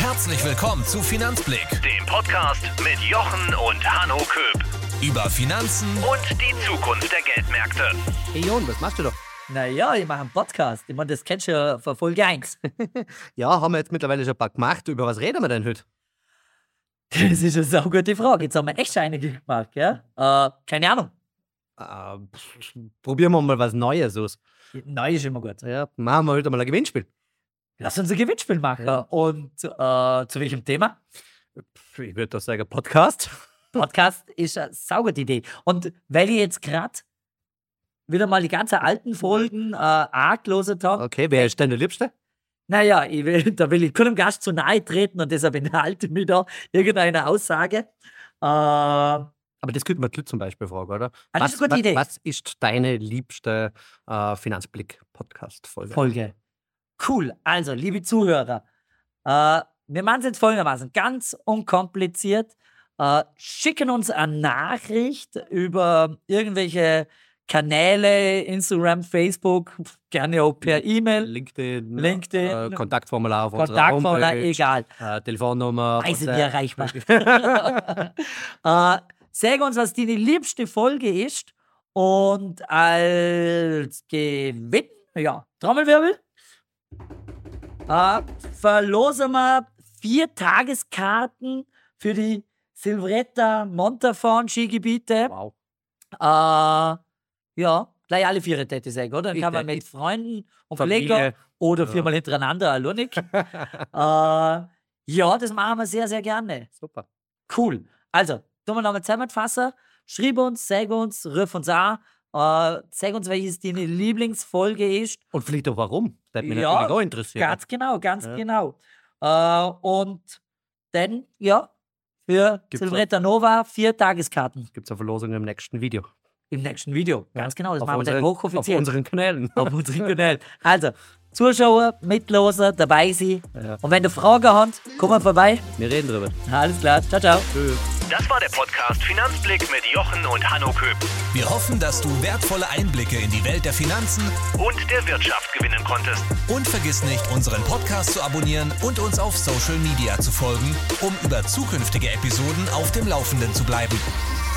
Herzlich willkommen zu Finanzblick, dem Podcast mit Jochen und Hanno Köp. Über Finanzen und die Zukunft der Geldmärkte. Hey Jon, was machst du da? Naja, ich mache einen Podcast. Ich meine, das kennst du ja von Folge 1. Ja, haben wir jetzt mittlerweile schon ein paar gemacht. Über was reden wir denn heute? Das ist eine saugute Frage. Jetzt haben wir echt schon einige gemacht, gell? Keine Ahnung. Probieren wir mal was Neues aus. Neu ist immer gut. Ja, machen wir heute mal ein Gewinnspiel. Lass uns ein Gewinnspiel machen. Ja. Und zu welchem Thema? Ich würde doch sagen Podcast. Podcast ist eine saugute Idee. Und weil ich jetzt gerade wieder mal die ganzen alten Folgen angelesen habe, Okay, wer ist denn der Liebste? naja, da will ich keinem Gast zu nahe treten und deshalb enthalte ich mich da irgendeine Aussage. Aber das könnte man die Leute zum Beispiel fragen, oder? Das ist eine gute Idee. Was ist deine liebste Finanzblick-Podcast-Folge? Folge. Cool. Also, liebe Zuhörer, wir machen es jetzt folgendermaßen, ganz unkompliziert. Schicken uns eine Nachricht über irgendwelche Kanäle, Instagram, Facebook, gerne auch per E-Mail, LinkedIn. Kontaktformular auf Kontaktformular, unserer Homepage, egal. Telefonnummer. Weiß ich, wie WhatsApp. erreichbar. Sag uns, was deine liebste Folge ist und als Gewinn, ja, Trommelwirbel, verlosen wir 4 Tageskarten für die Silvretta Montafon Skigebiete. Wow. Ja, gleich alle 4 hätte ich sagen, oder? Dann kann man mit Freunden und Kollegen Familie. oder 4-mal hintereinander alleinig. Ja, das machen wir sehr, sehr gerne. Super. Cool. Also, tun wir nochmal zusammenfassen. Schreib uns, sag uns, ruf uns an. Sag uns, welches deine Lieblingsfolge ist. Und vielleicht auch warum. Das hat mich Ja, natürlich auch interessiert. Ganz genau, ganz Ja. genau. Und dann, ja, für Gibt's Silvretta Nova 4 Tageskarten Gibt es eine Verlosung im nächsten Video. im nächsten Video. Ganz genau, das Auf machen wir dann unseren- hochoffiziell. Auf unseren Kanälen. Auf unseren Kanälen. Also, Zuschauer, Mitloser, dabei sein. Ja. Und wenn du Fragen habt, komm mal vorbei. Wir reden drüber. Alles klar, ciao, ciao. Das war der Podcast Finanzblick mit Jochen und Hanno Köp. Wir hoffen, dass du wertvolle Einblicke in die Welt der Finanzen und der Wirtschaft gewinnen konntest. Und vergiss nicht, unseren Podcast zu abonnieren und uns auf Social Media zu folgen, um über zukünftige Episoden auf dem Laufenden zu bleiben.